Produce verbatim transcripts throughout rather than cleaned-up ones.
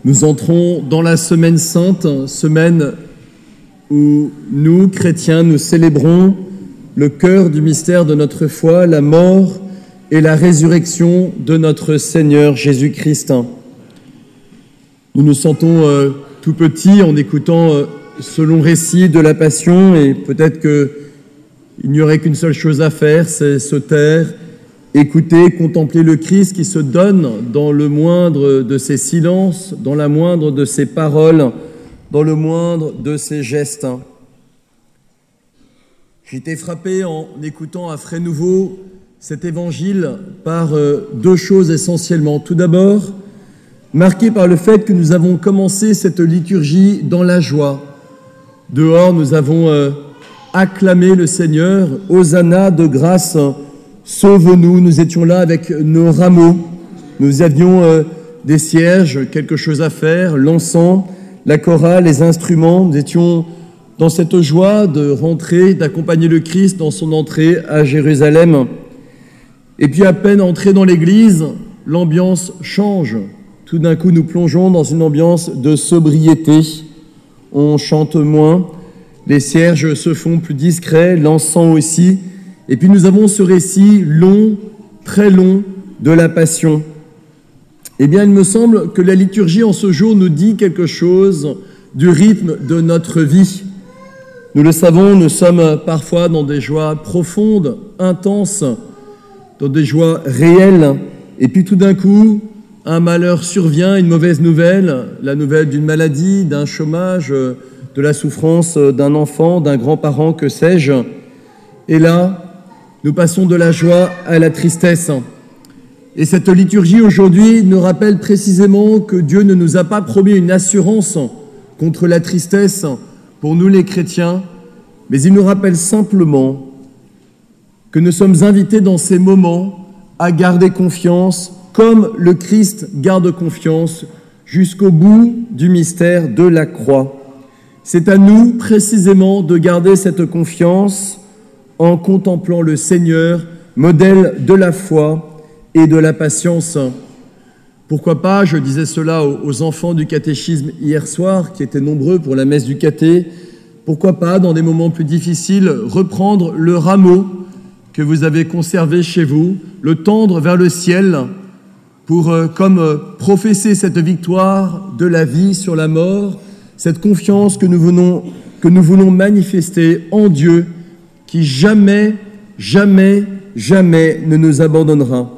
Nous entrons dans la semaine sainte, semaine où nous, chrétiens, nous célébrons le cœur du mystère de notre foi, la mort et la résurrection de notre Seigneur Jésus-Christ. Nous nous sentons euh, tout petits en écoutant euh, ce long récit de la Passion, et peut-être qu'il n'y aurait qu'une seule chose à faire, c'est se taire, écouter, contempler le Christ qui se donne dans le moindre de ses silences, dans la moindre de ses paroles, dans le moindre de ses gestes. J'ai été frappé en écoutant à frais nouveau cet évangile par euh, deux choses essentiellement. Tout d'abord, marqué par le fait que nous avons commencé cette liturgie dans la joie. Dehors, nous avons euh, acclamé le Seigneur, Hosanna de grâce, sauve-nous. Nous étions là avec nos rameaux. Nous avions euh, des cierges, quelque chose à faire, l'encens, la chorale, les instruments. Nous étions dans cette joie de rentrer, d'accompagner le Christ dans son entrée à Jérusalem. Et puis à peine entré dans l'église, l'ambiance change. Tout d'un coup, nous plongeons dans une ambiance de sobriété. On chante moins, les cierges se font plus discrets, l'encens aussi. Et puis nous avons ce récit long, très long, de la Passion. Eh bien, il me semble que la liturgie en ce jour nous dit quelque chose du rythme de notre vie. Nous le savons, nous sommes parfois dans des joies profondes, intenses, dans des joies réelles. Et puis tout d'un coup, un malheur survient, une mauvaise nouvelle, la nouvelle d'une maladie, d'un chômage, de la souffrance d'un enfant, d'un grand-parent, que sais-je. Et là, nous passons de la joie à la tristesse. Et cette liturgie aujourd'hui nous rappelle précisément que Dieu ne nous a pas promis une assurance contre la tristesse pour nous les chrétiens, mais il nous rappelle simplement que nous sommes invités dans ces moments à garder confiance, comme le Christ garde confiance jusqu'au bout du mystère de la croix. C'est à nous précisément de garder cette confiance en contemplant le Seigneur, modèle de la foi et de la patience. Pourquoi pas, je disais cela aux enfants du catéchisme hier soir, qui étaient nombreux pour la messe du caté, pourquoi pas, dans des moments plus difficiles, reprendre le rameau que vous avez conservé chez vous, le tendre vers le ciel, pour, euh, comme euh, professer cette victoire de la vie sur la mort, cette confiance que nous venons, que nous voulons manifester en Dieu, qui jamais, jamais, jamais ne nous abandonnera.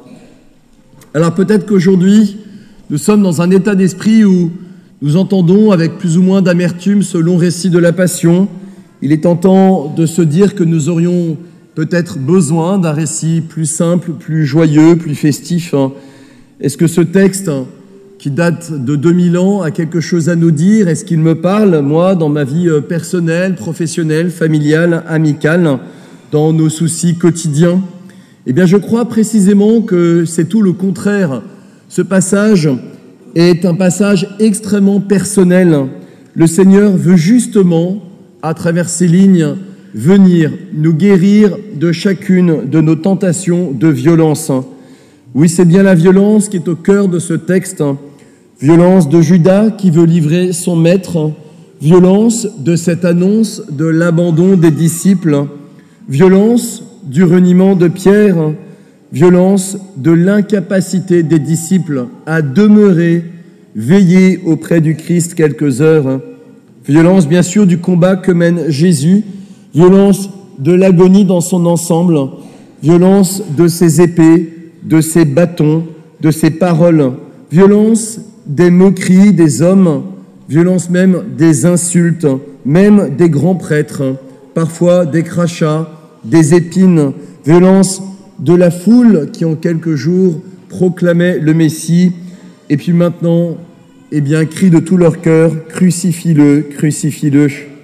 Alors peut-être qu'aujourd'hui, nous sommes dans un état d'esprit où nous entendons avec plus ou moins d'amertume ce long récit de la Passion. Il est tentant de se dire que nous aurions peut-être besoin d'un récit plus simple, plus joyeux, plus festif. Est-ce que ce texte, qui date de deux mille ans, a quelque chose à nous dire? Est-ce qu'il me parle, moi, dans ma vie personnelle, professionnelle, familiale, amicale, dans nos soucis quotidiens? Eh bien, je crois précisément que c'est tout le contraire. Ce passage est un passage extrêmement personnel. Le Seigneur veut justement, à travers ces lignes, venir nous guérir de chacune de nos tentations de violence. Oui, c'est bien la violence qui est au cœur de ce texte. Violence de Judas qui veut livrer son maître. Violence de cette annonce de l'abandon des disciples. Violence du reniement de Pierre. Violence de l'incapacité des disciples à demeurer, veiller auprès du Christ quelques heures. Violence, bien sûr, du combat que mène Jésus. Violence de l'agonie dans son ensemble. Violence de ses épées, de ses bâtons, de ses paroles. Violence des moqueries des hommes. Violence même des insultes, même des grands prêtres. Parfois des crachats, des épines. Violence de la foule qui en quelques jours proclamait le Messie, et puis maintenant, eh bien, crient de tout leur cœur, crucifie-le, crucifie-le.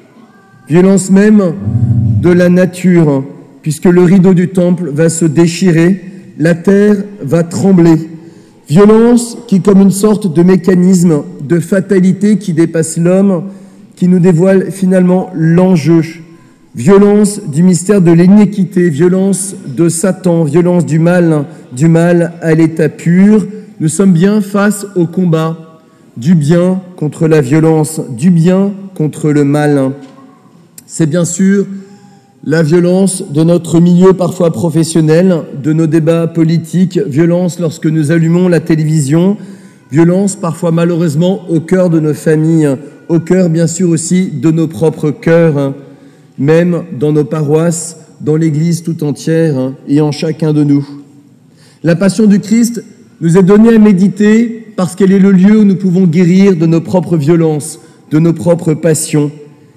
Violence même de la nature, puisque le rideau du temple va se déchirer, la terre va trembler. Violence qui, comme une sorte de mécanisme de fatalité qui dépasse l'homme, qui nous dévoile finalement l'enjeu. Violence du mystère de l'iniquité, violence de Satan, violence du mal, du mal à l'état pur. Nous sommes bien face au combat du bien contre la violence, du bien contre le mal. C'est bien sûr la violence de notre milieu parfois professionnel, de nos débats politiques, violence lorsque nous allumons la télévision, violence parfois malheureusement au cœur de nos familles, au cœur bien sûr aussi de nos propres cœurs, même dans nos paroisses, dans l'Église tout entière et en chacun de nous. La passion du Christ nous est donnée à méditer parce qu'elle est le lieu où nous pouvons guérir de nos propres violences, de nos propres passions.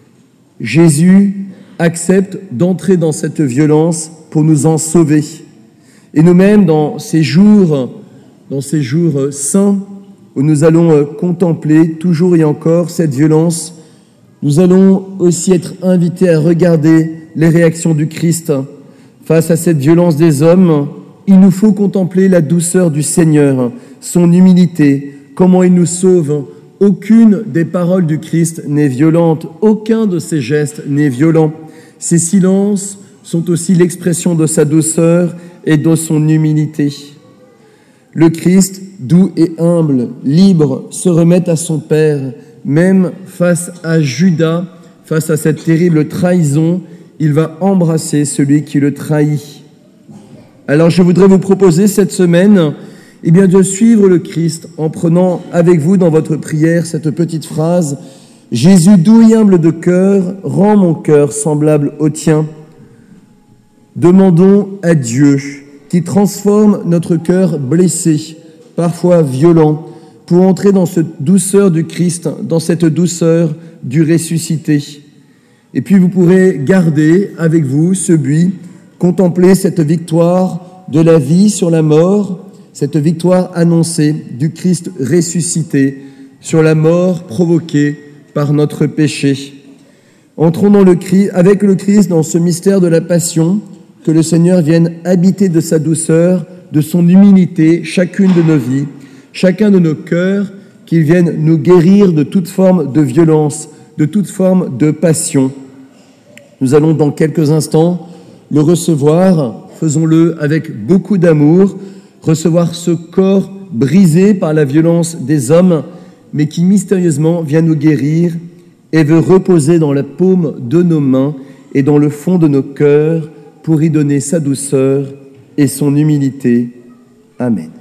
Jésus accepte d'entrer dans cette violence pour nous en sauver. Et nous-mêmes, dans ces jours, dans ces jours saints, où nous allons contempler toujours et encore cette violence, nous allons aussi être invités à regarder les réactions du Christ. Face à cette violence des hommes, il nous faut contempler la douceur du Seigneur, son humilité, comment il nous sauve. Aucune des paroles du Christ n'est violente, aucun de ses gestes n'est violent. Ses silences sont aussi l'expression de sa douceur et de son humilité. Le Christ, doux et humble, libre, se remet à son Père, même face à Judas, face à cette terrible trahison, il va embrasser celui qui le trahit. Alors je voudrais vous proposer cette semaine eh bien, de suivre le Christ en prenant avec vous dans votre prière cette petite phrase « Jésus doux et humble de cœur, rends mon cœur semblable au tien ». Demandons à Dieu qui transforme notre cœur blessé, parfois violent, pour entrer dans cette douceur du Christ, dans cette douceur du ressuscité. Et puis vous pourrez garder avec vous ce buis, contempler cette victoire de la vie sur la mort, cette victoire annoncée du Christ ressuscité sur la mort provoquée par notre péché. Entrons dans le Christ, avec le Christ dans ce mystère de la passion, que le Seigneur vienne habiter de sa douceur, de son humilité, chacune de nos vies, chacun de nos cœurs, qu'il vienne nous guérir de toute forme de violence, de toute forme de passion. Nous allons dans quelques instants le recevoir, faisons-le avec beaucoup d'amour, recevoir ce corps brisé par la violence des hommes, mais qui mystérieusement vient nous guérir et veut reposer dans la paume de nos mains et dans le fond de nos cœurs pour y donner sa douceur et son humilité. Amen.